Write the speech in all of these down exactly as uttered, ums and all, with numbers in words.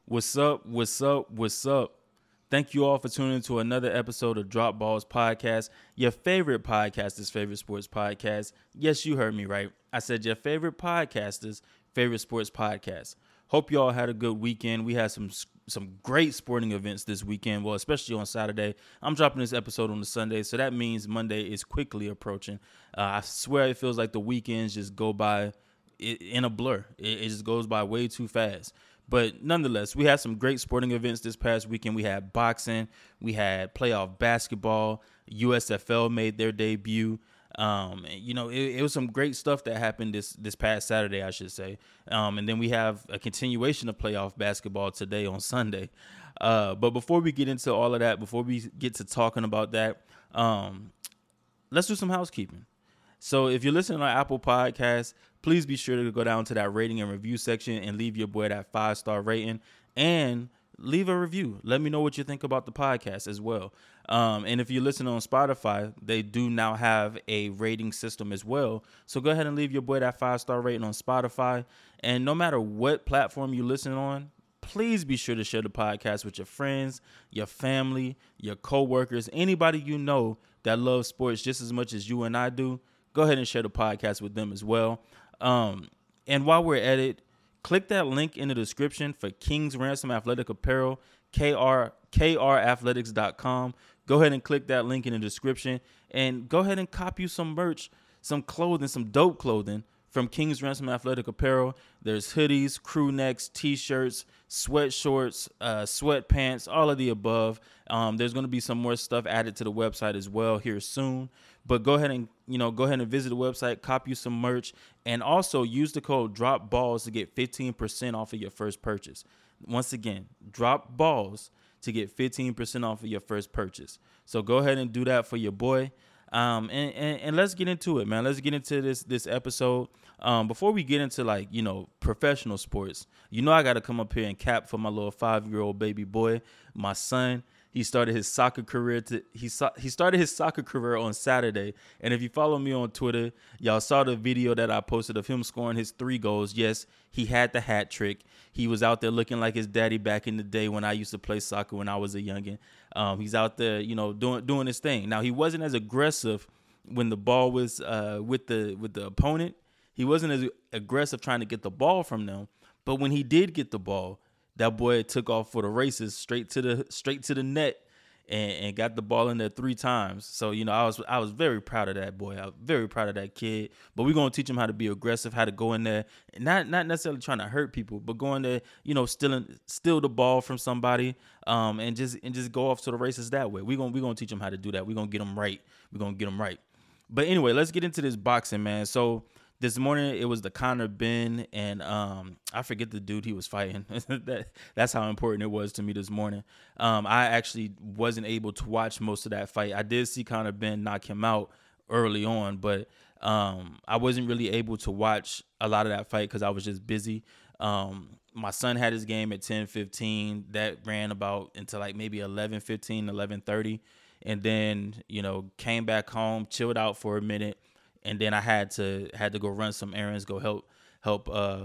What's up? What's up? What's up? Thank you all for tuning in to another episode of Drop Balls Podcast, your favorite podcaster's favorite sports podcast. Yes, you heard me right. I said your favorite podcaster's favorite sports podcast. Hope you all had a good weekend. We had some some great sporting events this weekend, well, especially on Saturday. I'm dropping this episode on the Sunday, so that means Monday is quickly approaching. Uh, I swear it feels like the weekends just go by in a blur. It, it just goes by way too fast. But nonetheless, we had some great sporting events this past weekend. We had boxing, we had playoff basketball, U S F L made their debut. Um, you know, it, it was some great stuff that happened this this past Saturday, I should say. Um, and then we have a continuation of playoff basketball today on Sunday. Uh, but before we get into all of that, before we get to talking about that, um, let's do some housekeeping. So if you're listening on Apple Podcasts, please be sure to go down to that rating and review section and leave your boy that five-star rating and leave a review. Let me know what you think about the podcast as well. Um, and if you're listening on Spotify, they do now have a rating system as well. So go ahead and leave your boy that five-star rating on Spotify. And no matter what platform you listen on, please be sure to share the podcast with your friends, your family, your coworkers, anybody you know that loves sports just as much as you and I do. Go ahead and share the podcast with them as well. Um, and while we're at it, click that link in the description for King's Ransom Athletic Apparel, K R, K R athletics dot com. Go ahead and click that link in the description and go ahead and cop you some merch, some clothing, some dope clothing from King's Ransom Athletic Apparel. There's hoodies, crew necks, t-shirts, sweatshorts, uh, sweatpants, all of the above. Um, there's going to be some more stuff added to the website as well here soon. But go ahead and, you know, go ahead and visit the website, cop you some merch, and also use the code DROPBALLS to get fifteen percent off of your first purchase. Once again, DROPBALLS to get fifteen percent off of your first purchase. So go ahead and do that for your boy. Um, and, and, and let's get into it, man. Let's get into this this episode. Um, before we get into, like, you know, professional sports, you know I got to come up here and cap for my little five-year-old baby boy, my son. He started his soccer career. To, he saw, he started his soccer career on Saturday. And if you follow me on Twitter, y'all saw the video that I posted of him scoring his three goals. Yes, he had the hat trick. He was out there looking like his daddy back in the day when I used to play soccer when I was a youngin'. Um, he's out there, you know, doing doing his thing. Now, he wasn't as aggressive when the ball was uh, with the with the opponent. He wasn't as aggressive trying to get the ball from them. But when he did get the ball, that boy took off for the races, straight to the straight to the net, and, and got the ball in there three times. So, you know, I was I was very proud of that boy. I was very proud of that kid. But we're gonna teach him how to be aggressive, how to go in there, not not necessarily trying to hurt people, but go in there, you know, stealing steal the ball from somebody, um, and just and just go off to the races that way. We're gonna we're gonna teach him how to do that. We're gonna get him right. We're gonna get him right. But anyway, let's get into this boxing, man. So this morning, it was the Conor Benn, and um, I forget the dude he was fighting. that, that's how important it was to me this morning. Um, I actually wasn't able to watch most of that fight. I did see Conor Benn knock him out early on, but um, I wasn't really able to watch a lot of that fight because I was just busy. Um, my son had his game at ten fifteen. That ran about until like maybe eleven fifteen, eleven thirty. And then, you know, came back home, chilled out for a minute. And then I had to had to go run some errands, go help help uh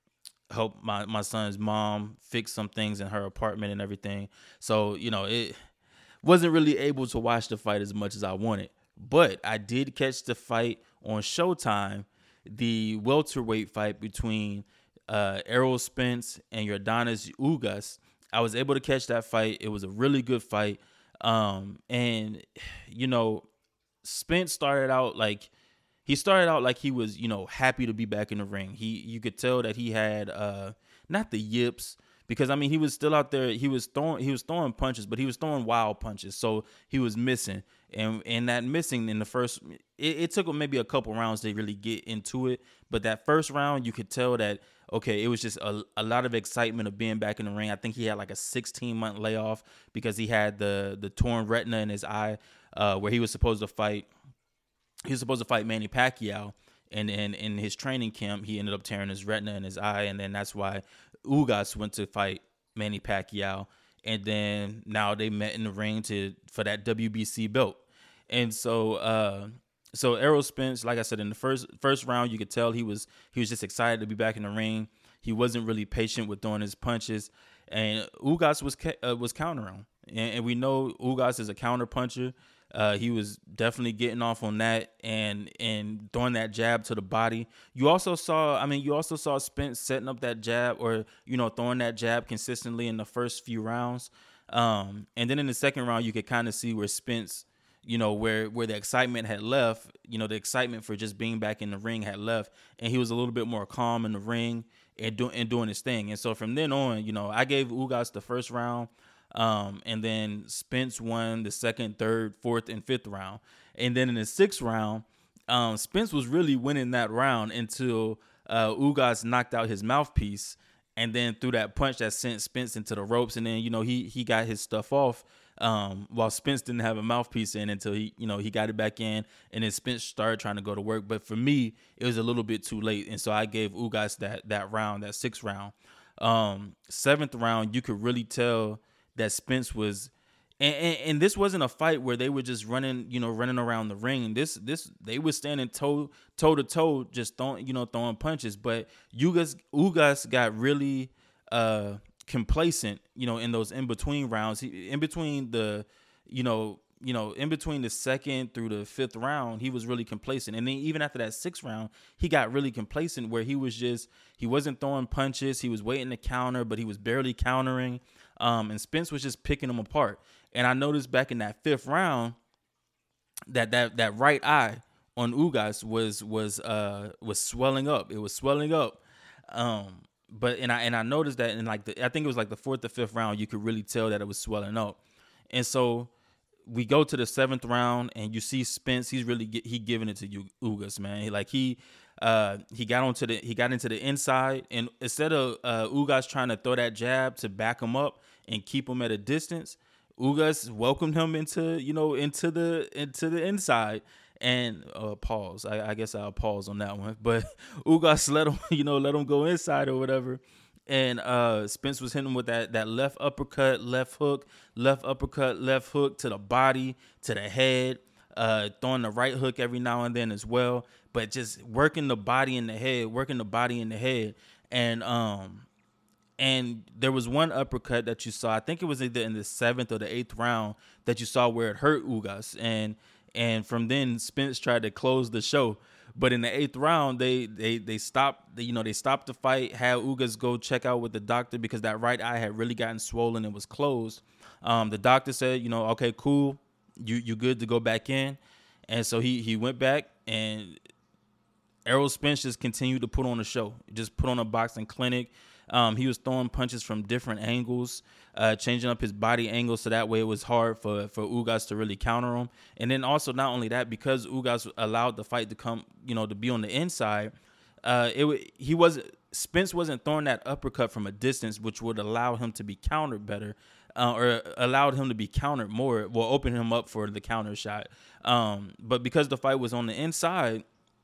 help my, my son's mom fix some things in her apartment and everything. So, you know, it wasn't really able to watch the fight as much as I wanted. But I did catch the fight on Showtime, the welterweight fight between uh, Errol Spence and Yordenis Ugas. I was able to catch that fight. It was a really good fight. Um, and, you know, Spence started out like, He started out like he was, you know, happy to be back in the ring. He, you could tell that he had uh, not the yips, because I mean he was still out there. He was throwing, he was throwing punches, but he was throwing wild punches. So he was missing, and and that missing in the first, it, it took him maybe a couple rounds to really get into it. But that first round, you could tell that okay, it was just a, a lot of excitement of being back in the ring. I think he had like a sixteen month layoff because he had the the torn retina in his eye, uh, where he was supposed to fight. He was supposed to fight Manny Pacquiao, and in in his training camp, he ended up tearing his retina in his eye, and then that's why Ugas went to fight Manny Pacquiao, and then now they met in the ring to for that W B C belt, and so uh, so Errol Spence, like I said, in the first first round, you could tell he was he was just excited to be back in the ring. He wasn't really patient with throwing his punches. and Ugas was uh, was countering, and, and we know Ugas is a counter puncher. Uh, he was definitely getting off on that and and throwing that jab to the body. You also saw, I mean, you also saw Spence setting up that jab, or you know, throwing that jab consistently in the first few rounds. Um, and then in the second round, you could kind of see where Spence, you know, where where the excitement had left. You know, the excitement for just being back in the ring had left, and he was a little bit more calm in the ring and doing and doing his thing. And so from then on, you know, I gave Ugas the first round. Um, and then Spence won the second, third, fourth, and fifth round. And then in the sixth round, um, Spence was really winning that round until uh, Ugas knocked out his mouthpiece, and then threw that punch that sent Spence into the ropes. And then, you know, he he got his stuff off, um, while Spence didn't have a mouthpiece in until he, you know, he got it back in, and then Spence started trying to go to work. But for me, it was a little bit too late, and so I gave Ugas that that round, that sixth round. Um, seventh round, you could really tell that Spence was, and, and, and this wasn't a fight where they were just running, you know, running around the ring. This, this, they were standing toe, toe to toe, just throwing, you know, throwing punches. But Ugas, Ugas got really uh, complacent, you know, in those in between rounds. He, in between the, you know, you know, in between the second through the fifth round, he was really complacent. And then even after that sixth round, he got really complacent, where he was just, he wasn't throwing punches. He was waiting to counter, but he was barely countering. Um, and Spence was just picking them apart. And I noticed back in that fifth round that that that right eye on Ugas was was uh was swelling up. It was swelling up. Um, but and I and I noticed that in like the, I think it was like the fourth or fifth round, you could really tell that it was swelling up. And so we go to the seventh round, and you see Spence. He's really get, he giving it to you, Ugas, man. He, like he, uh, he got onto the he got into the inside, and instead of uh, Ugas trying to throw that jab to back him up and keep him at a distance, Ugas welcomed him into you know into the into the inside. And uh, pause. I, I guess I'll pause on that one. But Ugas let him you know let him go inside or whatever. And uh, Spence was hitting him with that that left uppercut, left hook, left uppercut, left hook to the body, to the head, uh, throwing the right hook every now and then as well. But just working the body in the head, working the body in the head. And um, and there was one uppercut that you saw, I think it was either in the seventh or the eighth round, that you saw where it hurt Ugas. And and from then, Spence tried to close the show. But in the eighth round, they they they stopped. You know, they stopped the fight. Had Ugas go check out with the doctor because that right eye had really gotten swollen and was closed. Um, the doctor said, you know, okay, cool, you you good to go back in. And so he he went back, and Errol Spence just continued to put on a show, just put on a boxing clinic. Um, he was throwing punches from different angles, uh, changing up his body angle so that way it was hard for, for Ugas to really counter him. And then also, not only that, because Ugas allowed the fight to come, you know, to be on the inside, uh, it he was Spence wasn't throwing that uppercut from a distance, which would allow him to be countered better, uh, or allowed him to be countered more, will open him up for the counter shot. Um, but because the fight was on the inside,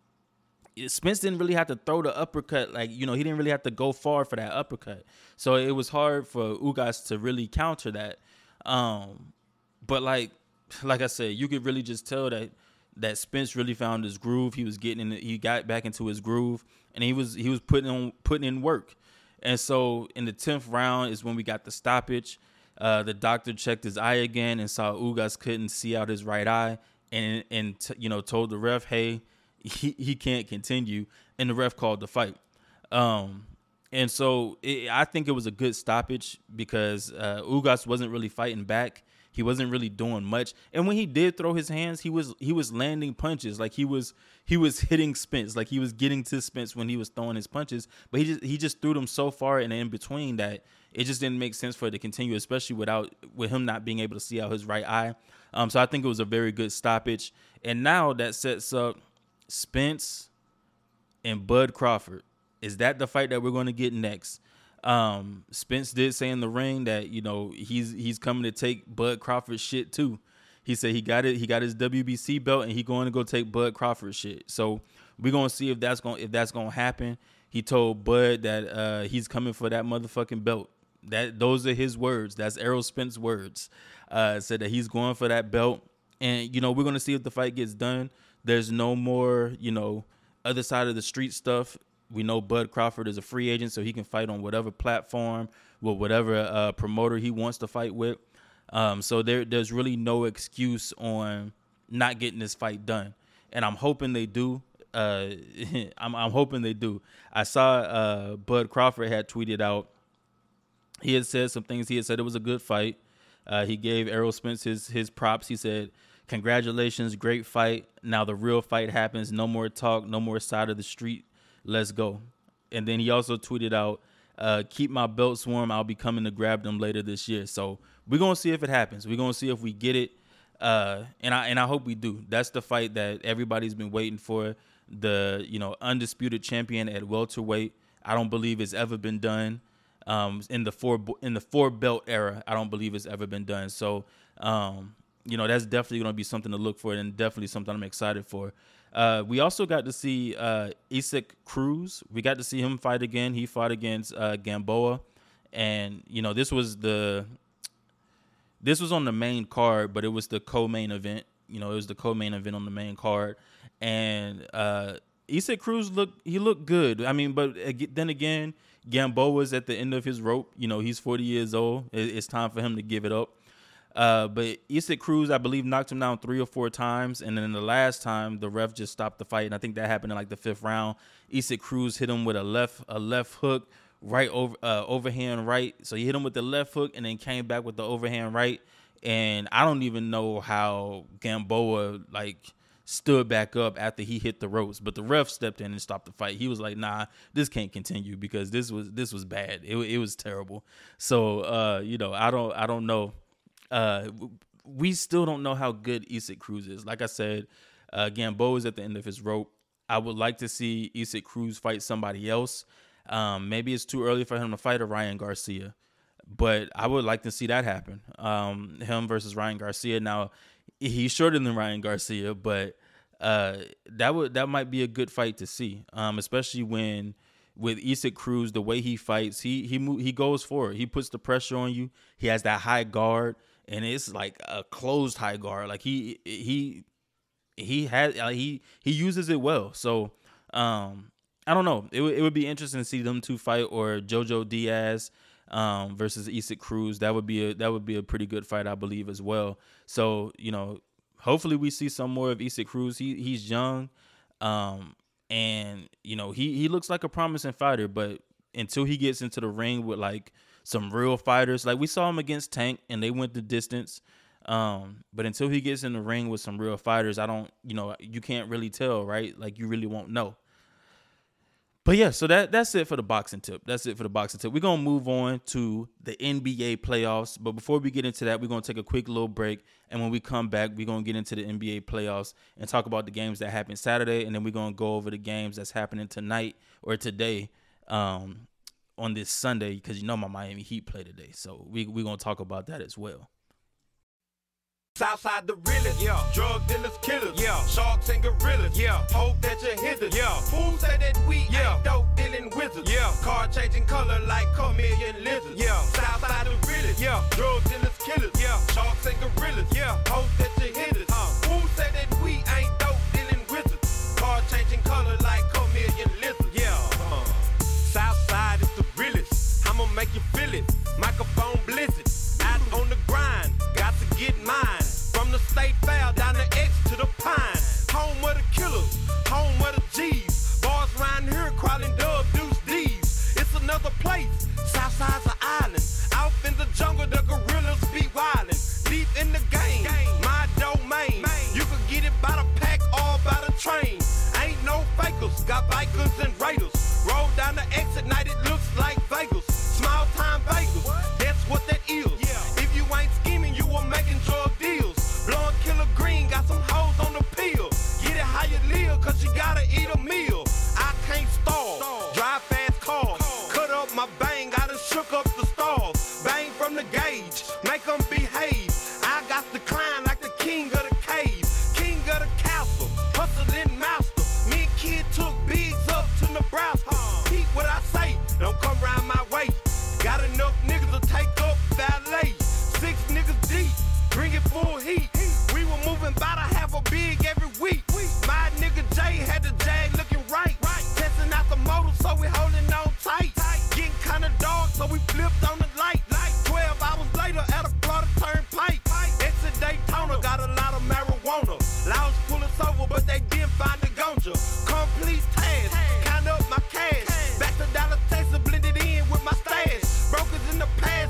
Spence didn't really have to throw the uppercut. Like, you know, he didn't really have to go far for that uppercut. So it was hard for Ugas to really counter that. Um, but like, like I said, you could really just tell that that Spence really found his groove. He was getting in, he got back into his groove, and he was he was putting on putting in work. And so in the tenth round is when we got the stoppage. Uh, the doctor checked his eye again and saw Ugas couldn't see out his right eye, and and t- you know told the ref, hey, He he can't continue, and the ref called the fight. Um, and so it, I think it was a good stoppage because uh, Ugas wasn't really fighting back. He wasn't really doing much, and when he did throw his hands, he was he was landing punches. Like he was he was hitting Spence, like he was getting to Spence when he was throwing his punches. But he just he just threw them so far and in between that it just didn't make sense for it to continue, especially without with him not being able to see out his right eye. Um, so I think it was a very good stoppage, and now that sets up Spence and Bud Crawford. Is that the fight that we're going to get next? Um, Spence did say in the ring that, you know, he's he's coming to take Bud Crawford's shit too. He said he got it. He got his W B C belt, and he going to go take Bud Crawford's shit. So we're gonna see if that's going if that's gonna happen. He told Bud that uh, he's coming for that motherfucking belt. That those are his words. That's Errol Spence's words. Uh, said that he's going for that belt, and you know we're gonna see if the fight gets done. There's no more, you know, other side of the street stuff. We know Bud Crawford is a free agent, so he can fight on whatever platform with whatever uh, promoter he wants to fight with. Um, so there, there's really no excuse on not getting this fight done, and I'm hoping they do. Uh, I'm, I'm hoping they do. I saw uh, Bud Crawford had tweeted out. He had said some things. He had said it was a good fight. Uh, he gave Errol Spence his his props. He said, "Congratulations, great fight. Now the real fight happens. No more talk. No more side of the street. Let's go." And then he also tweeted out, uh, "Keep my belts warm. I'll be coming to grab them later this year." So we're gonna see if it happens. We're gonna see if we get it. Uh, and I and I hope we do. That's the fight that everybody's been waiting for. The you know undisputed champion at welterweight. I don't believe it's ever been done. Um, in the four in the four belt era, I don't believe it's ever been done. So, um, you know, that's definitely going to be something to look for, and definitely something I'm excited for. Uh, we also got to see uh, Isaac Cruz. We got to see him fight again. He fought against uh, Gamboa, and you know, this was the this was on the main card, but it was the co-main event. You know, it was the co-main event on the main card, and uh, Isaac Cruz looked he looked good. I mean, but then again, Gamboa's at the end of his rope. You know, he's forty years old. It's time for him to give it up. Uh, but Isaac Cruz, I believe, knocked him down three or four times. And then the last time, the ref just stopped the fight. And I think that happened in like the fifth round. Isaac Cruz hit him with a left a left hook, right over uh, overhand right. So he hit him with the left hook and then came back with the overhand right. And I don't even know how Gamboa, like, stood back up after he hit the ropes, but the ref stepped in and stopped the fight. He was like, "Nah, this can't continue because this was this was bad. It it was terrible." So, uh, you know, I don't I don't know. Uh, we still don't know how good Isaac Cruz is. Like I said, uh, Gamboa is at the end of his rope. I would like to see Isaac Cruz fight somebody else. Um, maybe it's too early for him to fight a Ryan Garcia, but I would like to see that happen. Um, him versus Ryan Garcia. Now, he's shorter than Ryan Garcia, but uh, that would that might be a good fight to see, um, especially when with Isaac Cruz, the way he fights, he he move, he goes forward. He puts the pressure on you. He has that high guard, and it's like a closed high guard. Like he he he has like he he uses it well. So um, I don't know. It it would be interesting to see them two fight, or Jojo Diaz um, versus Isaac Cruz. That would be a that would be a pretty good fight, I believe, as well. So, you know, hopefully we see some more of Isaac Cruz. He he's young, um, and you know he he looks like a promising fighter. But until he gets into the ring with like some real fighters, like we saw him against Tank, and they went the distance. Um, but until he gets in the ring with some real fighters, I don't, you know, you can't really tell, right? Like you really won't know. But yeah, so that that's it for the boxing tip. That's it for the boxing tip. We're going to move on to the N B A playoffs. But before we get into that, we're going to take a quick little break. And when we come back, we're going to get into the N B A playoffs and talk about the games that happened Saturday. And then we're going to go over the games that's happening tonight or today um, on this Sunday, because you know my Miami Heat play today. So we, we're going to talk about that as well. Southside the realest, yeah. Drug dealers, killers, yeah. Sharks and gorillas, yeah. Hope that you hit us, yeah. Fools say that we yeah. ain't dope dealing wizards, yeah. Car changing color like chameleon lizards, yeah. Southside the realest, yeah. Drug dealers, killers, yeah. Sharks and gorillas, yeah. Hope that you hit us, uh. Fools say that we ain't dope dealing wizards, car changing color like chameleon lizards, yeah. Uh. Southside is the realest, I'ma make you feel it. Microphone blizzard, out on the grind, got to get mine. From the state fair down the X to the Pine, home of the killers, home of the G's. Bars around here crawling dub deuce D's. It's another place, Southside's an island. Out in the jungle, the gorillas be wildin'. Deep in the game, my domain. You can get it by the pack or by the train. Ain't no fakers, got bikers and raiders. Roll down the X at night, it looks like Vegas. Small time Vegas, that's what that is. If you ain't scheming, you are making drug deals. Blowing killer green, got some hoes on the pill. Get it how you live, cause you gotta eat a meal. I can't stall, drive fast cars. Cut up my bang, I done shook up the stars. Bang from the gauge, make them behave. I got the climb like the king of the cave. King of the castle, hustling master. Me and kid took bigs up to Nebraska. Keep what I say, don't come round my way. Got enough niggas to take up valet. Six niggas deep, bring it full heat. We were moving by to have a big every week. My nigga Jay had the Jag looking right. Testing out the motor so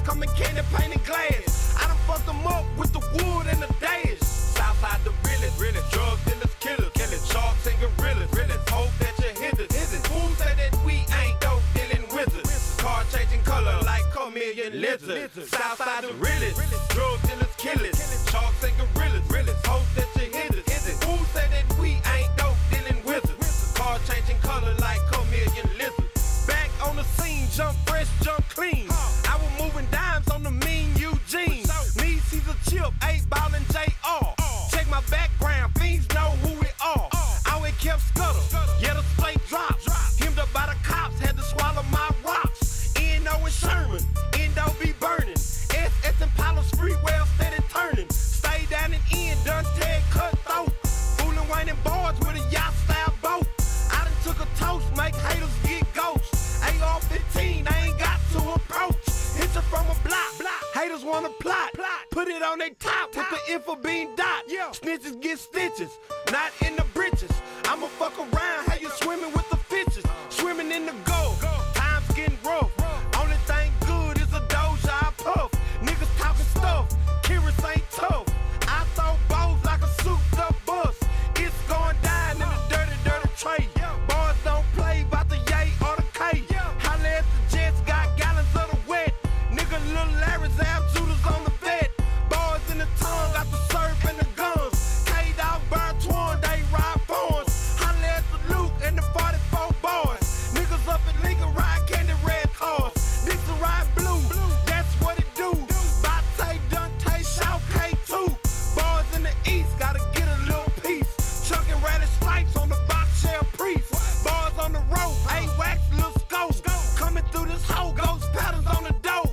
come in candy painted glass. I done fucked them up with the wood and the dash. Southside the realest, really. Drug dealers, killers, killers, sharks and gorillas, really. Hope that you hit us. Who say that we ain't dope dealing wizards? Car changing color like chameleon lizards. Southside the realest, drug dealers, killers, sharks and gorillas, really. Hope that you hit us. Who say that we ain't dope dealing wizards? Car changing color like chameleon lizards. Back on the scene, jump fresh, jump clean. I was moving dimes on the mean Eugene. Me, Caesar Chip, eight ball and J R. Check my background, fiends know who we are. I always kept scuttle, yeah, the slate drops. Hemmed up by the cops, had to swallow my rocks. N O and Sherman, Endo be burning. S S and Palos free well steady turning. Stay down and in, done Ted cut throat. Fooling Wayne and boards with a yacht style boat. I done took a toast, make haters get ghosts. A R fifteen, I ain't got to approach. Hit you from a block, haters wanna plot. Put it on they top with the info being dot. Snitches get stitches, not in the britches. I'ma fuck around, how you swimming with the fishes. Swimming in the gold, times getting rough. Only thing good is a doja I puff. Niggas talking stuff, Kyrus ain't tough. I throw bows like a souped up bus. It's going down in the dirty, dirty tray. Boys don't play about the yay or the K. Holla at the Jets, got gallons of the wet. Nigga, Lil Larry's out, Judas on the vet. Boys in the tongue, got the surf and the guns. K-Dog, Burn Twan, they ride phones. Holla at the Luke and the forty-four boys. Niggas up at Lincoln, ride candy red cars. Niggas ride blue, that's what it do. Bate, Dante, Shaw, K two. Boys in the east, gotta get a little piece. Chucking radish stripes on the box shell priest. Boys on the road, ain't wax, little scope. Coming through this whole ghost patterns on the door.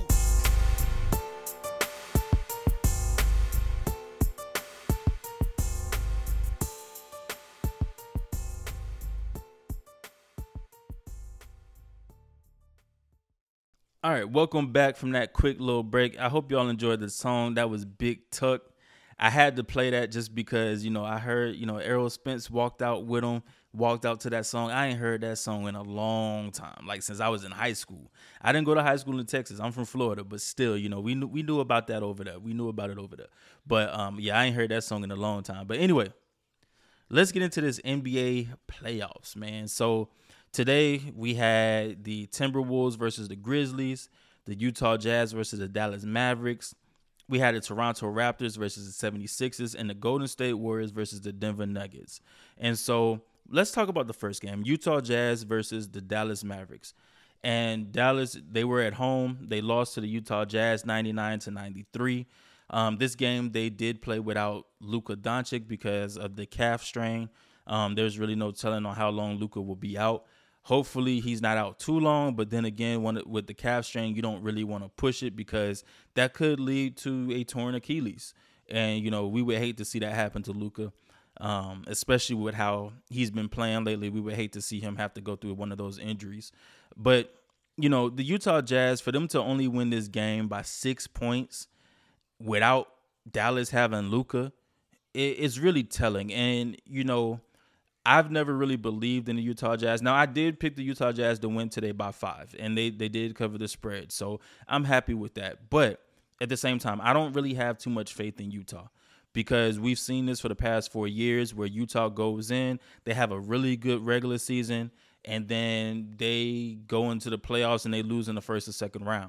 All right, welcome back from that quick little break. I hope y'all enjoyed the song. That was Big Tuck. I had to play that just because, you know, I heard, you know, Errol Spence walked out with him, walked out to that song. I ain't heard that song in a long time, like since I was in high school. I didn't go to high school in Texas. I'm from Florida, but still, you know, we knew, we knew about that over there. We knew about it over there. But, um, yeah, I ain't heard that song in a long time. But anyway, let's get into this N B A playoffs, man. So today we had the Timberwolves versus the Grizzlies, the Utah Jazz versus the Dallas Mavericks. We had the Toronto Raptors versus the seventy-sixers and the Golden State Warriors versus the Denver Nuggets. And so let's talk about the first game, Utah Jazz versus the Dallas Mavericks. And Dallas, they were at home. They lost to the Utah Jazz ninety-nine to ninety-three. Um, this game, they did play without Luka Doncic because of the calf strain. Um, there's really no telling on how long Luka will be out. Hopefully he's not out too long, but then again, when, with the calf strain, you don't really want to push it because that could lead to a torn Achilles. And, you know, we would hate to see that happen to Luka, um, especially with how he's been playing lately. We would hate to see him have to go through one of those injuries. But, you know, the Utah Jazz, for them to only win this game by six points without Dallas having Luka, it, it's really telling. And, you know, I've never really believed in the Utah Jazz. Now, I did pick the Utah Jazz to win today by five, and they, they did cover the spread. So I'm happy with that. But at the same time, I don't really have too much faith in Utah because we've seen this for the past four years where Utah goes in, they have a really good regular season, and then they go into the playoffs and they lose in the first or second round.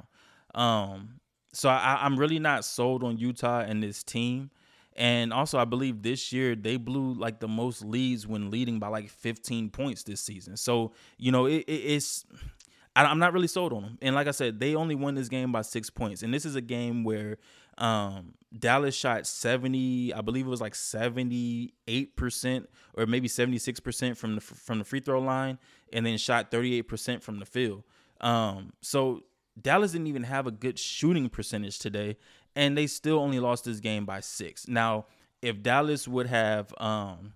Um, so I, I'm really not sold on Utah and this team. And also, I believe this year they blew like the most leads when leading by like fifteen points this season. So, you know, it, it, it's I, I'm not really sold on them. And like I said, they only won this game by six points. And this is a game where um, Dallas shot seventy, I believe it was like seventy-eight percent or maybe seventy-six percent from the from the free throw line, and then shot thirty-eight percent from the field. Um, so Dallas didn't even have a good shooting percentage today, and they still only lost this game by six. Now, if Dallas would have, um,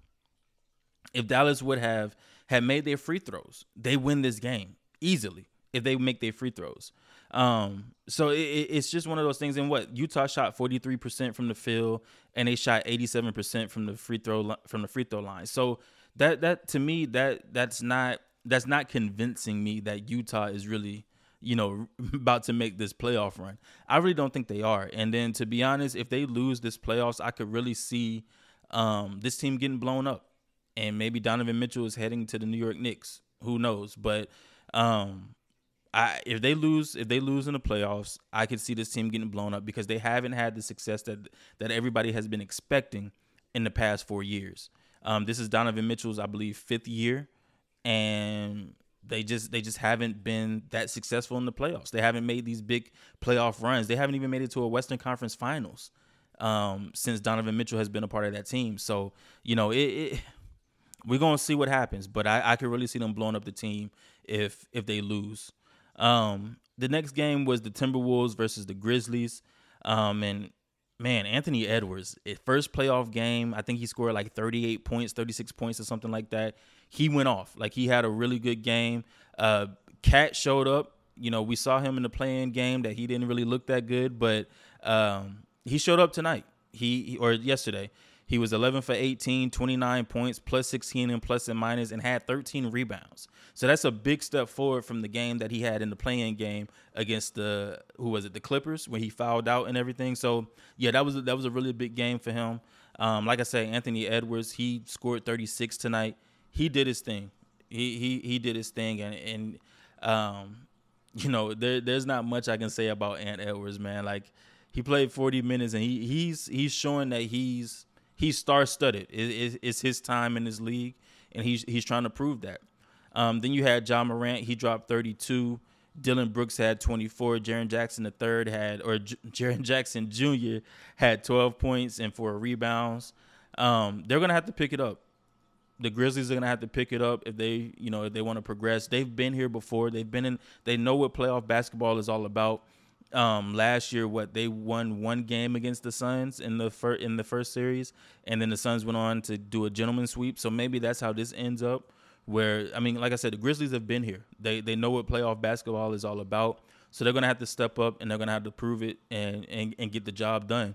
if Dallas would have had made their free throws, they win this game easily if they make their free throws. Um, so it, it's just one of those things. And what Utah shot forty-three percent from the field, and they shot eighty-seven percent from the free throw from the free throw line. So that that to me that that's not that's not convincing me that Utah is really you know, about to make this playoff run. I really don't think they are. And then, to be honest, if they lose this playoffs, I could really see um, this team getting blown up. And maybe Donovan Mitchell is heading to the New York Knicks. Who knows? But um, I, if they lose, if they lose in the playoffs, I could see this team getting blown up because they haven't had the success that that everybody has been expecting in the past four years. Um, this is Donovan Mitchell's, I believe, fifth year, and they just they just haven't been that successful in the playoffs. They haven't made these big playoff runs. They haven't even made it to a Western Conference Finals um, since Donovan Mitchell has been a part of that team. So, you know, it, it we're gonna see what happens, but I, I could really see them blowing up the team if if they lose. Um, the next game was the Timberwolves versus the Grizzlies, um, and man, Anthony Edwards, his first playoff game, I think he scored like thirty-eight points, thirty-six points or something like that. He went off. Like, he had a really good game. Uh, Cat showed up. You know, we saw him in the play-in game that he didn't really look that good, but um, he showed up tonight. He, he or yesterday. He was eleven for eighteen, twenty-nine points, plus sixteen and plus and minus, and had thirteen rebounds. So that's a big step forward from the game that he had in the play-in game against the, who was it, the Clippers, when he fouled out and everything. So, yeah, that was a, that was a really big game for him. Um, like I say, Anthony Edwards, he scored thirty-six tonight. He did his thing. He he he did his thing, and and um, you know, there there's not much I can say about Ant Edwards, man. Like, he played forty minutes, and he he's he's showing that he's he's star-studded. It, it, it's his time in this league, and he's he's trying to prove that. Um, then you had Ja Morant. He dropped thirty-two. Dylan Brooks had twenty-four. Jaren Jackson the third had, or J- Jaren Jackson Junior had twelve points and four rebounds. Um, they're gonna have to pick it up. The Grizzlies are gonna have to pick it up if they, you know, if they want to progress. They've been here before. They've been in. They know what playoff basketball is all about. Um, last year, what they won one game against the Suns in the fir- in the first series, and then the Suns went on to do a gentleman's sweep. So maybe that's how this ends up. Where, I mean, like I said, the Grizzlies have been here. They they know what playoff basketball is all about. So they're gonna have to step up, and they're gonna have to prove it and and, and get the job done.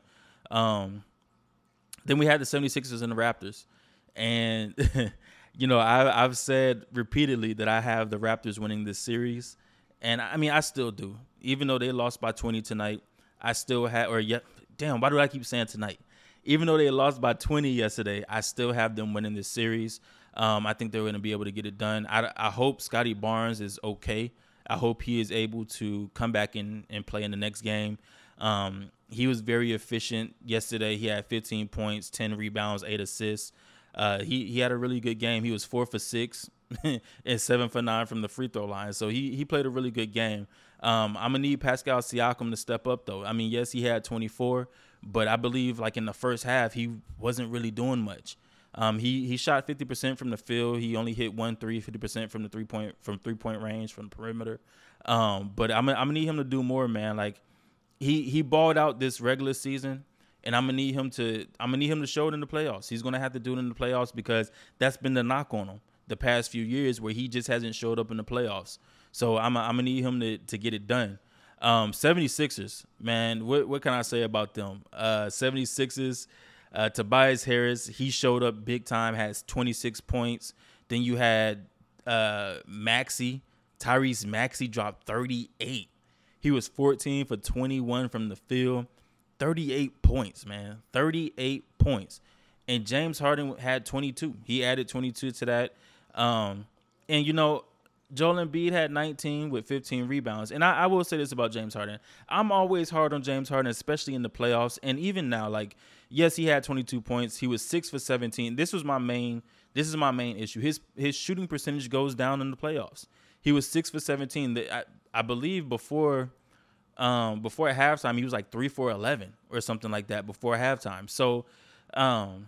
Um, then we had the seventy-sixers and the Raptors. And, you know, I, I've said repeatedly that I have the Raptors winning this series. And, I mean, I still do. Even though they lost by twenty tonight, I still have – or, yeah, damn, why do I keep saying tonight? Even though they lost by twenty yesterday, I still have them winning this series. Um, I think they're going to be able to get it done. I, I hope Scotty Barnes is okay. I hope he is able to come back in and play in the next game. Um, he was very efficient yesterday. He had fifteen points, ten rebounds, eight assists. Uh, he he had a really good game. He was four for six and seven for nine from the free throw line. So he he played a really good game. Um, I'm gonna need Pascal Siakam to step up though. I mean, yes, he had twenty-four, but I believe like in the first half he wasn't really doing much. Um, he he shot fifty percent from the field. He only hit one three, fifty percent from the three point from three point range from the perimeter. Um, but I'm I'm gonna need him to do more, man. Like he he balled out this regular season. And I'm gonna need him to. I'm gonna need him to show it in the playoffs. He's gonna have to do it in the playoffs because that's been the knock on him the past few years, where he just hasn't showed up in the playoffs. So I'm. I'm gonna need him to to get it done. Um, seventy-sixers, man. What what can I say about them? Uh, seventy-sixers. Uh, Tobias Harris. He showed up big time. Has twenty-six points. Then you had uh, Maxey. Tyrese Maxey dropped thirty-eight. He was fourteen for twenty-one from the field. thirty-eight points, man. thirty-eight points. And James Harden had twenty-two. He added twenty-two to that. Um, and, you know, Joel Embiid had nineteen with fifteen rebounds. And I, I will say this about James Harden. I'm always hard on James Harden, especially in the playoffs. And even now, like, yes, he had twenty-two points. He was six for seventeen. This was my main this is my main issue. His his shooting percentage goes down in the playoffs. He was six for seventeen. I, I believe before – Um, before halftime, he was like three for eleven or something like that before halftime. So um,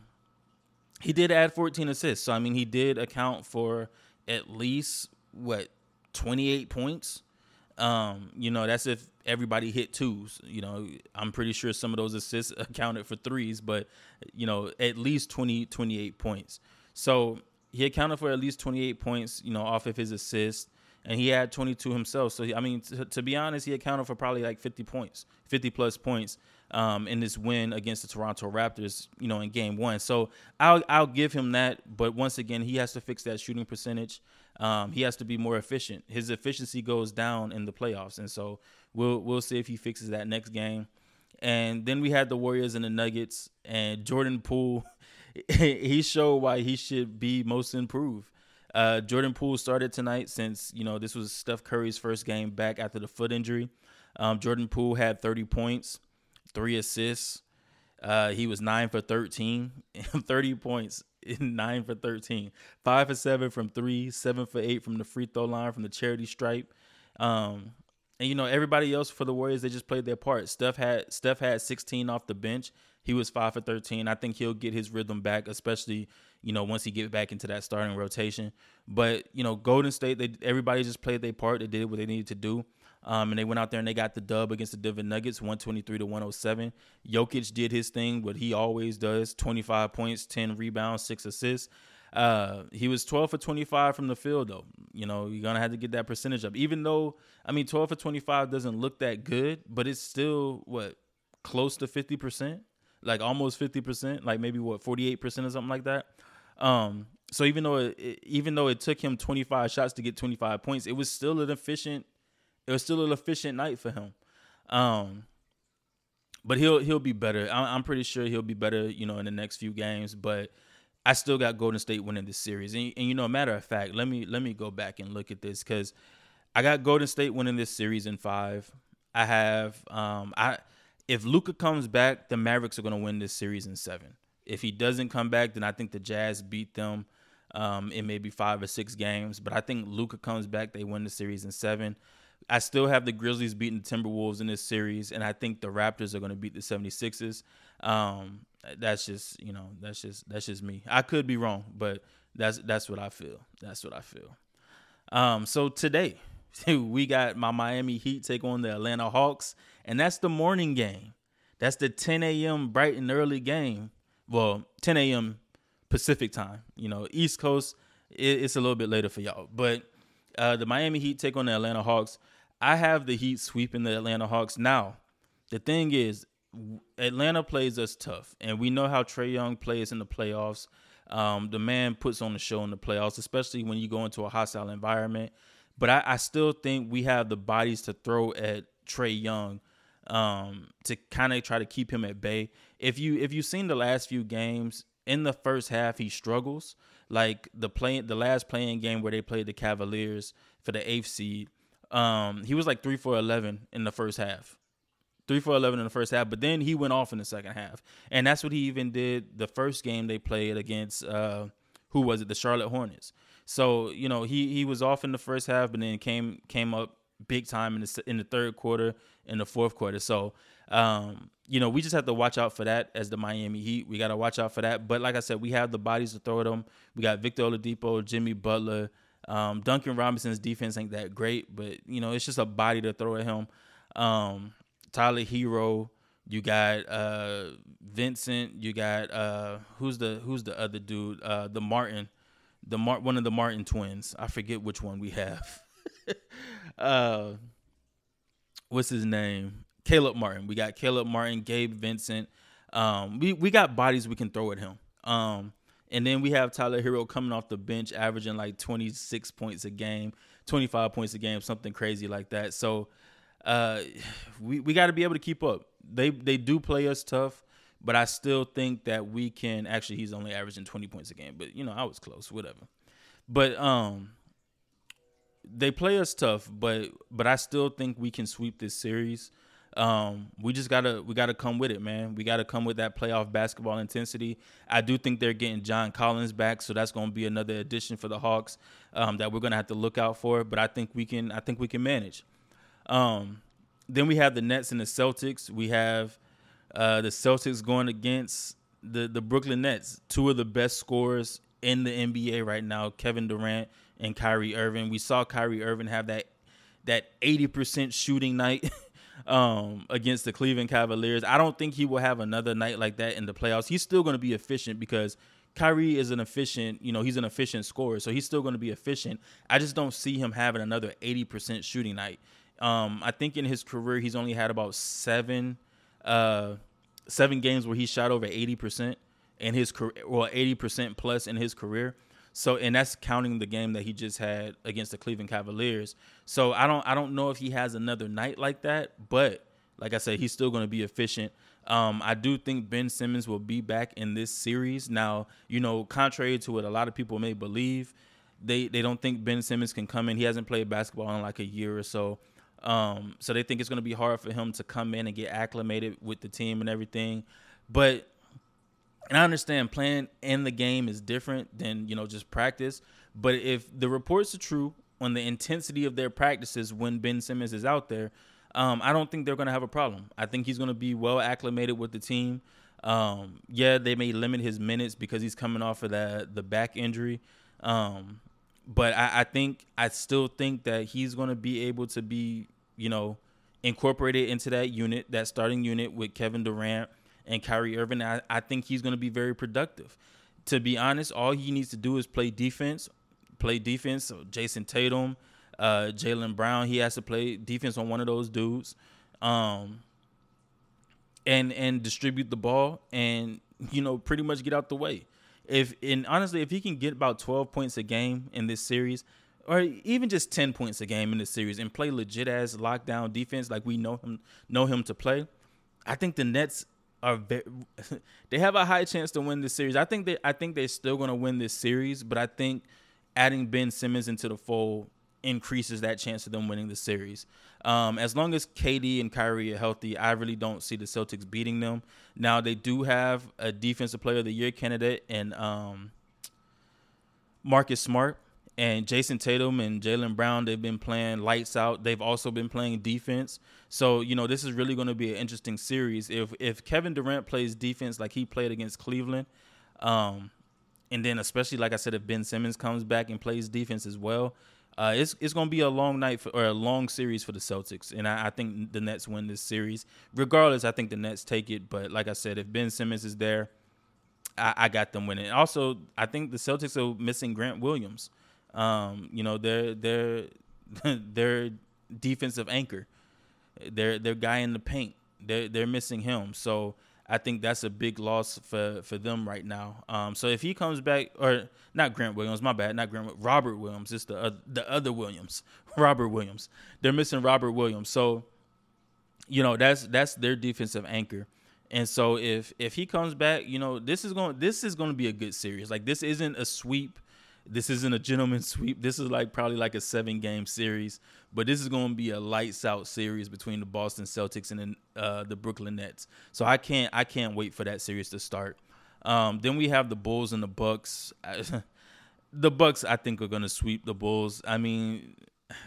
he did add fourteen assists. So, I mean, he did account for at least, what, twenty-eight points. Um, you know, that's if everybody hit twos. You know, I'm pretty sure some of those assists accounted for threes, but, you know, at least twenty, twenty-eight points. So he accounted for at least twenty-eight points, you know, off of his assists. And he had twenty-two himself. So, I mean, t- to be honest, he accounted for probably like fifty points, fifty-plus points um, in this win against the Toronto Raptors, you know, in game one. So, I'll I'll give him that. But once again, he has to fix that shooting percentage. Um, he has to be more efficient. His efficiency goes down in the playoffs, and so we'll we'll see if he fixes that next game. And then we had the Warriors and the Nuggets, and Jordan Poole, he showed why he should be most improved. Uh, Jordan Poole started tonight since, you know, this was Steph Curry's first game back after the foot injury. Um, Jordan Poole had thirty points, three assists. Uh, he was nine for thirteen, thirty points, nine for thirteen, five for seven from three, seven for eight from the free throw line, from the charity stripe. Um, and, you know, everybody else for the Warriors, they just played their part. Steph had Steph had sixteen off the bench. He was five for thirteen. I think he'll get his rhythm back, especially, you know, once he gets back into that starting rotation. But, you know, Golden State, they everybody just played their part. They did what they needed to do. Um, and they went out there and they got the dub against the Denver Nuggets, one twenty-three to one oh seven. Jokic did his thing, what he always does, twenty-five points, ten rebounds, six assists. Uh, he was twelve for twenty-five from the field, though. You know, you're going to have to get that percentage up. Even though, I mean, twelve for twenty-five doesn't look that good, but it's still, what, close to fifty percent? Like almost fifty percent, like maybe, what, forty-eight percent or something like that. Um, so even though it, it, even though it took him twenty-five shots to get twenty-five points, it was still an efficient It was still an efficient night for him. Um, but he'll he'll be better. I'm pretty sure he'll be better, you know, in the next few games. But I still got Golden State winning this series. And, and you know, matter of fact, let me let me go back and look at this, because I got Golden State winning this series in five. I have um I if Luka comes back, the Mavericks are going to win this series in seven. If he doesn't come back, then I think the Jazz beat them um in maybe five or six games. But I think Luka comes back, they win the series in seven. I still have the Grizzlies beating the Timberwolves in this series, and I think the Raptors are going to beat the seventy-sixers. Um, that's just, you know, that's just that's just me. I could be wrong, but that's that's what I feel. That's what I feel. Um, so today we got my Miami Heat take on the Atlanta Hawks, and that's the morning game. That's the ten a.m. bright and early game. Well, ten a.m. Pacific time. You know, East Coast, it, it's a little bit later for y'all, but uh, the Miami Heat take on the Atlanta Hawks. I have the Heat sweeping the Atlanta Hawks. Now, the thing is, Atlanta plays us tough, and we know how Trae Young plays in the playoffs. Um, the man puts on the show in the playoffs, especially when you go into a hostile environment. But I, I still think we have the bodies to throw at Trae Young um, to kind of try to keep him at bay. If you if you've seen the last few games, in the first half he struggles. Like the play, the last playing game where they played the Cavaliers for the eighth seed. Um, he was like three for eleven in the first half. Three for eleven in the first half, but then he went off in the second half. And that's what he even did the first game they played against, uh, who was it? The Charlotte Hornets. So, you know, he he was off in the first half, but then came came up big time in the, in the third quarter, in the fourth quarter. So, um, you know, we just have to watch out for that as the Miami Heat. We got to watch out for that. But like I said, we have the bodies to throw at them. We got Victor Oladipo, Jimmy Butler. Um, Duncan Robinson's defense ain't that great, but, you know, it's just a body to throw at him. Um, Tyler Hero, you got uh, Vincent, you got uh, who's the who's the other dude? Uh, the Martin, the Mar- one of the Martin twins. I forget which one we have. uh, what's his name? Caleb Martin. We got Caleb Martin, Gabe Vincent. Um, we we got bodies we can throw at him. Um, And then we have Tyler Hero coming off the bench, averaging like twenty-six points a game, twenty-five points a game, something crazy like that. So uh, we we got to be able to keep up. They they do play us tough, but I still think that we can. Actually, he's only averaging twenty points a game, but you know I was close, whatever. But um, they play us tough, but but I still think we can sweep this series. Um, we just gotta we gotta come with it, man. We gotta come with that playoff basketball intensity. I do think they're getting John Collins back, so that's gonna be another addition for the Hawks um, that we're gonna have to look out for. But I think we can I think we can manage. Um, then we have the Nets and the Celtics. We have uh, the Celtics going against the the Brooklyn Nets, two of the best scorers in the N B A right now, Kevin Durant and Kyrie Irving. We saw Kyrie Irving have that that eighty percent shooting night. Um, against the Cleveland Cavaliers. I don't think he will have another night like that in the playoffs. He's still going to be efficient because Kyrie is an efficient, you know, he's an efficient scorer, so he's still going to be efficient. I just don't see him having another eighty percent shooting night. Um, I think in his career, he's only had about seven, uh, seven games where he shot over eighty percent in his career, well, eighty percent plus in his career. So, and that's counting the game that he just had against the Cleveland Cavaliers. So I don't I don't know if he has another night like that, but like I said, he's still going to be efficient. Um, I do think Ben Simmons will be back in this series. Now, you know, contrary to what a lot of people may believe, they they don't think Ben Simmons can come in. He hasn't played basketball in like a year or so. Um, so they think it's going to be hard for him to come in and get acclimated with the team and everything. But and I understand playing in the game is different than, you know, just practice. But if the reports are true on the intensity of their practices when Ben Simmons is out there, um, I don't think they're going to have a problem. I think he's going to be well acclimated with the team. Um, yeah, they may limit his minutes because he's coming off of that the back injury. Um, but I, I think I still think that he's going to be able to be, you know, incorporated into that unit, that starting unit with Kevin Durant and Kyrie Irving. I, I think he's going to be very productive. To be honest, all he needs to do is play defense, play defense. So Jason Tatum, uh, Jaylen Brown, he has to play defense on one of those dudes, um, and and distribute the ball and, you know, pretty much get out the way. If and honestly, if he can get about twelve points a game in this series, or even just ten points a game in this series, and play legit ass lockdown defense like we know him know him to play, I think the Nets are very, they have a high chance to win this series. I think they I think they're still going to win this series, but I think adding Ben Simmons into the fold increases that chance of them winning the series. Um, as long as K D and Kyrie are healthy, I really don't see the Celtics beating them. Now, they do have a Defensive Player of the Year candidate in um, Marcus Smart. And Jason Tatum and Jaylen Brown, they've been playing lights out. They've also been playing defense. So, you know, this is really going to be an interesting series. If if Kevin Durant plays defense like he played against Cleveland, um, and then especially, like I said, if Ben Simmons comes back and plays defense as well, uh, it's it's going to be a long night for, or a long series for the Celtics. And I, I think the Nets win this series. Regardless, I think the Nets take it. But like I said, if Ben Simmons is there, I, I got them winning. Also, I think the Celtics are missing Grant Williams. Um, you know, they're they're they're defensive anchor. They're they're guy in the paint. They're they're missing him. So I think that's a big loss for, for them right now. Um, so if he comes back, or not Grant Williams, my bad, not Grant, Robert Williams. It's the uh, the other Williams, Robert Williams. They're missing Robert Williams. So, you know, that's that's their defensive anchor. And so if if he comes back, you know, this is going this is going to be a good series. Like, this isn't a sweep. This isn't a gentleman's sweep. This is like probably like a seven-game series, but this is going to be a lights-out series between the Boston Celtics and the, uh, the Brooklyn Nets. So I can't I can't wait for that series to start. Um, then we have the Bulls and the Bucks. The Bucks, I think, are going to sweep the Bulls. I mean,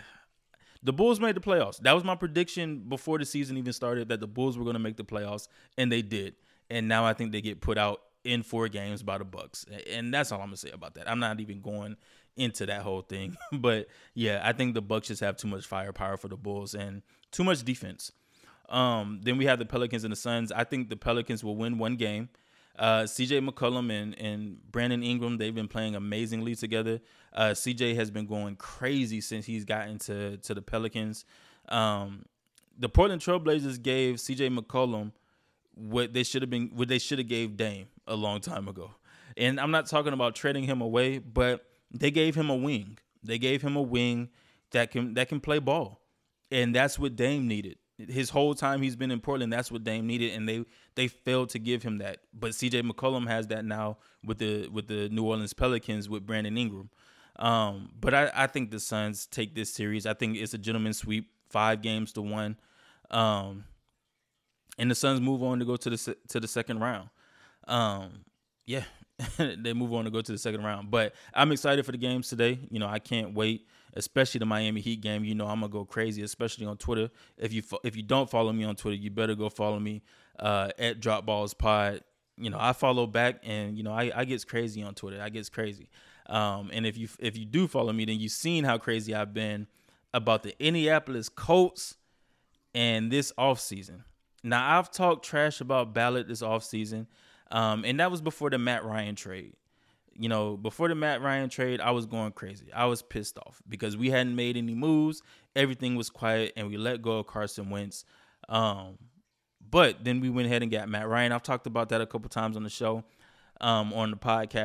the Bulls made the playoffs. That was my prediction before the season even started, that the Bulls were going to make the playoffs, and they did. And now I think they get put out in four games by the Bucks. And that's all I'm gonna say about that. I'm not even going into that whole thing. But yeah, I think the Bucks just have too much firepower for the Bulls and too much defense. Um, then we have the Pelicans and the Suns. I think the Pelicans will win one game. Uh, C J McCollum and, and Brandon Ingram, they've been playing amazingly together. Uh, C J has been going crazy since he's gotten to, to the Pelicans. Um, the Portland Trailblazers gave C J McCollum what they should have been, what they should have gave Dame a long time ago. And I'm not talking about trading him away, but they gave him a wing. They gave him a wing that can that can play ball. And that's what Dame needed. His whole time he's been in Portland, that's what Dame needed, and they they failed to give him that. But C J McCollum has that now with the with the New Orleans Pelicans with Brandon Ingram. Um, but I, I think the Suns take this series. I think it's a gentleman's sweep, five games to one. Um, and the Suns move on to go to the to the second round. Um, yeah, they move on to go to the second round. But I'm excited for the games today. You know, I can't wait, especially the Miami Heat game. You know, I'm gonna go crazy, especially on Twitter. If you if you don't follow me on Twitter, you better go follow me uh, at DropBallsPod. You know, I follow back, and you know, I, I gets crazy on Twitter. I gets crazy. Um, and if you if you do follow me, then you've seen how crazy I've been about the Indianapolis Colts and this offseason. Now, I've talked trash about Ballard this offseason, um, and that was before the Matt Ryan trade. You know, before the Matt Ryan trade, I was going crazy. I was pissed off because we hadn't made any moves. Everything was quiet, and we let go of Carson Wentz. Um, but then we went ahead and got Matt Ryan. I've talked about that a couple times on the show, um, on the podcast.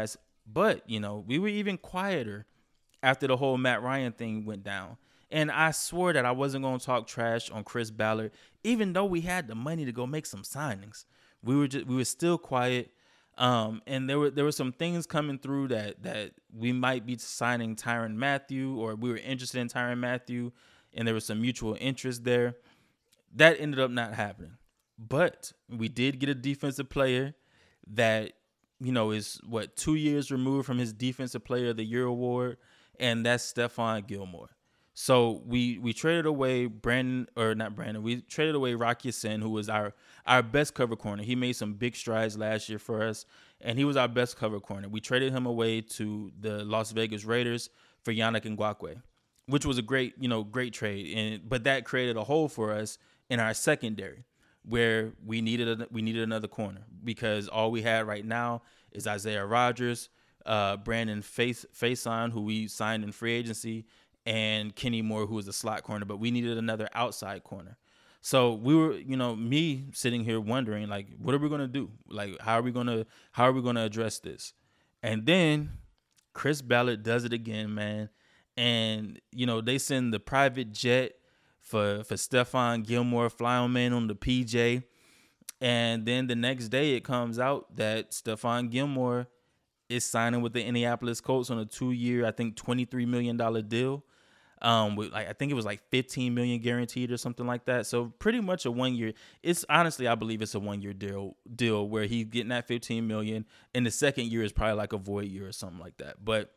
But, you know, we were even quieter after the whole Matt Ryan thing went down. And I swore that I wasn't going to talk trash on Chris Ballard, even though we had the money to go make some signings. We were just, we were still quiet. Um, and there were there were some things coming through that that we might be signing Tyrann Mathieu, or we were interested in Tyrann Mathieu, and there was some mutual interest there. That ended up not happening. But we did get a defensive player that, you know, is, what, two years removed from his Defensive Player of the Year award, and that's Stephon Gilmore. So we we traded away Brandon, or not Brandon, we traded away Rock Ya-Sin, who was our, our best cover corner. He made some big strides last year for us, and he was our best cover corner. We traded him away to the Las Vegas Raiders for Yannick Ngakoue, which was a great, you know, great trade. And but that created a hole for us in our secondary, where we needed a, we needed another corner, because all we had right now is Isaiah Rodgers, uh, Brandon Facyson, who we signed in free agency, and Kenny Moore, who was a slot corner, but we needed another outside corner. So we were, you know, me sitting here wondering, like, what are we going to do? Like, how are we going to, how are we going to address this? And then Chris Ballard does it again, man. And, you know, they send the private jet for, for Stephon Gilmore, flying man on the P J. And then the next day it comes out that Stephon Gilmore is signing with the Indianapolis Colts on a two-year, I think, twenty-three million dollars deal. Um, with like I think it was like fifteen million dollars guaranteed or something like that. So pretty much a one year. It's honestly, I believe it's a one year deal deal where he's getting that fifteen million dollars, and the second year is probably like a void year or something like that. But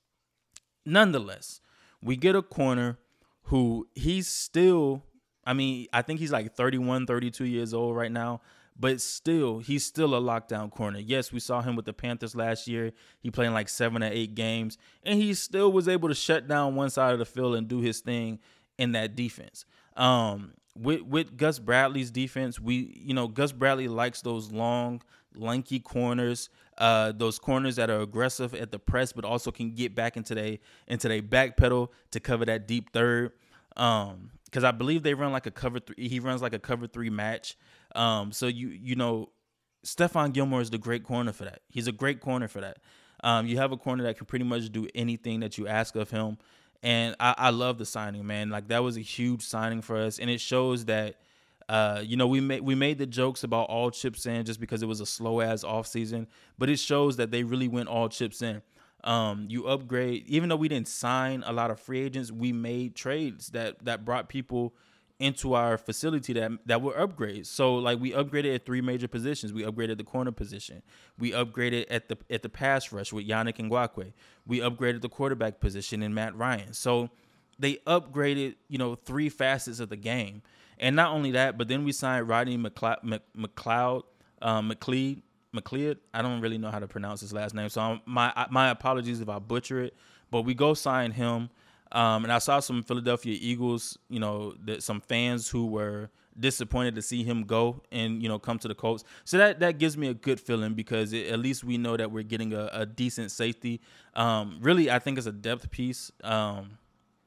nonetheless, we get a corner who he's still, I mean, I think he's like thirty-one, thirty-two years old right now. But still, he's still a lockdown corner. Yes, we saw him with the Panthers last year. He played in like seven or eight games, and he still was able to shut down one side of the field and do his thing in that defense. Um, with with Gus Bradley's defense, we you know Gus Bradley likes those long, lanky corners, uh, those corners that are aggressive at the press, but also can get back into they into their back pedal to cover that deep third. Um, because I believe they run like a cover three. He runs like a cover three match. Um, so you you know, Stephon Gilmore is the great corner for that. He's a great corner for that. Um, you have a corner that can pretty much do anything that you ask of him, and I, I love the signing, man. Like, that was a huge signing for us, and it shows that, uh, you know, we made we made the jokes about all chips in just because it was a slow ass offseason, but it shows that they really went all chips in. Um, you upgrade, even though we didn't sign a lot of free agents, we made trades that that brought people into our facility that that were upgrades. So like we upgraded at three major positions. We upgraded the corner position. We upgraded at the at the pass rush with Yannick Ngakoue. We upgraded the quarterback position in Matt Ryan. So they upgraded, you know, three facets of the game. And not only that, but then we signed Rodney McLeod, McLeod, um, McLeod, McLeod. I don't really know how to pronounce his last name, so I'm, my my apologies if I butcher it. But we go sign him. Um, and I saw some Philadelphia Eagles, you know, that some fans who were disappointed to see him go and, you know, come to the Colts. So that, that gives me a good feeling, because it, at least we know that we're getting a, a decent safety. Um, really, I think it's a depth piece, um,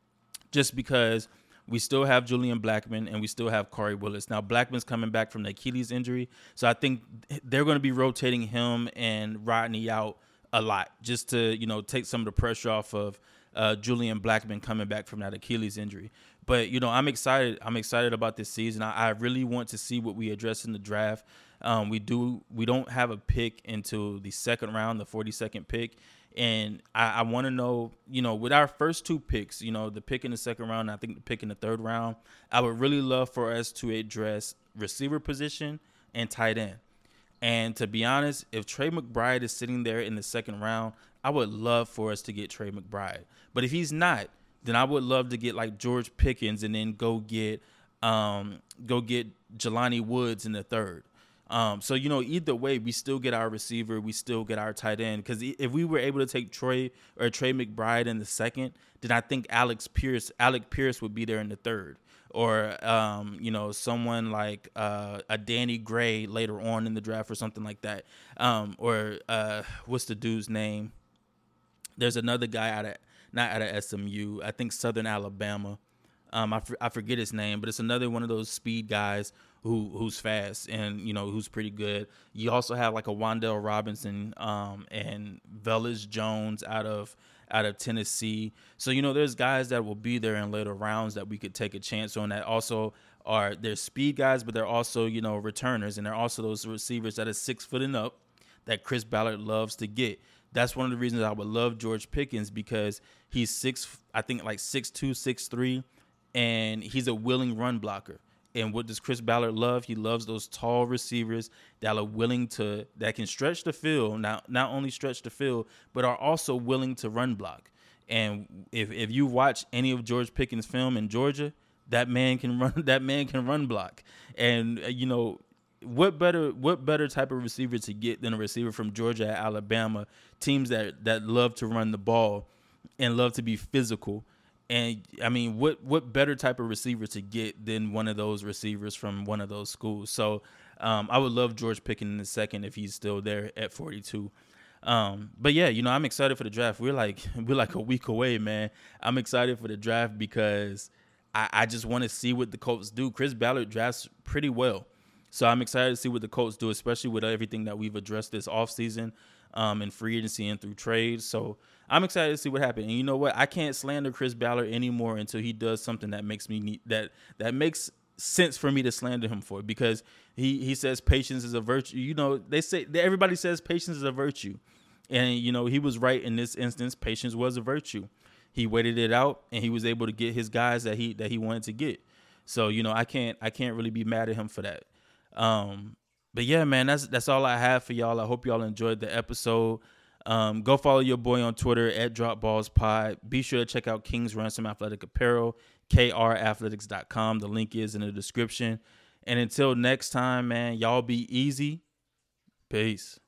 just because we still have Julian Blackmon and we still have Corey Willis. Now, Blackman's coming back from the Achilles injury, so I think they're going to be rotating him and Rodney out a lot, just to, you know, take some of the pressure off of Uh, Julian Blackmon coming back from that Achilles injury. But, you know, I'm excited. I'm excited about this season. I, I really want to see what we address in the draft. Um, we do. We don't have a pick until the second round, the forty-second pick. And I, I want to know, you know, with our first two picks, you know, the pick in the second round, and I think the pick in the third round, I would really love for us to address receiver position and tight end. And to be honest, if Trey McBride is sitting there in the second round, I would love for us to get Trey McBride. But if he's not, then I would love to get like George Pickens and then go get um, go get Jelani Woods in the third. Um, so, you know, either way, we still get our receiver, we still get our tight end. Because if we were able to take Troy or Trey McBride in the second, then I think Alex Pierce, Alec Pierce would be there in the third. Or, um, you know, someone like uh, a Danny Gray later on in the draft or something like that. Um, or uh, what's the dude's name? There's another guy out of, not out of S M U, I think Southern Alabama. Um, I, I forget his name, but it's another one of those speed guys. who who's fast and, you know, who's pretty good. You also have like a Wan'Dale Robinson um, and Velus Jones out of out of Tennessee. So, you know, there's guys that will be there in later rounds that we could take a chance on that also are, they're speed guys, but they're also, you know, returners. And they're also those receivers that are six foot and up that Chris Ballard loves to get. That's one of the reasons I would love George Pickens, because he's six, I think like six two, six three, and he's a willing run blocker. And what does Chris Ballard love? He loves those tall receivers that are willing to, that can stretch the field, not not only stretch the field, but are also willing to run block. And if if you watch any of George Pickens' film in Georgia, that man can run. That man can run block. And you know, what better what better type of receiver to get than a receiver from Georgia, Alabama, teams that that love to run the ball and love to be physical. And, I mean, what what better type of receiver to get than one of those receivers from one of those schools? So um, I would love George Pickens in a second if he's still there at forty-two. Um, but, yeah, you know, I'm excited for the draft. We're like we're like a week away, man. I'm excited for the draft because I, I just want to see what the Colts do. Chris Ballard drafts pretty well. So I'm excited to see what the Colts do, especially with everything that we've addressed this offseason um, in free agency and through trades. So I'm excited to see what happens. And you know what? I can't slander Chris Ballard anymore until he does something that makes me need, that that makes sense for me to slander him for, because he he says patience is a virtue. You know, they say everybody says patience is a virtue. And, you know, he was right in this instance. Patience was a virtue. He waited it out and he was able to get his guys that he that he wanted to get. So, you know, I can't I can't really be mad at him for that. Um, but yeah, man, that's that's all I have for y'all. I hope y'all enjoyed the episode. Um, go follow your boy on Twitter at DropBallsPod. Be sure to check out King's Ransom Athletic Apparel, K R athletics dot com. The link is in the description. And until next time, man, y'all be easy. Peace.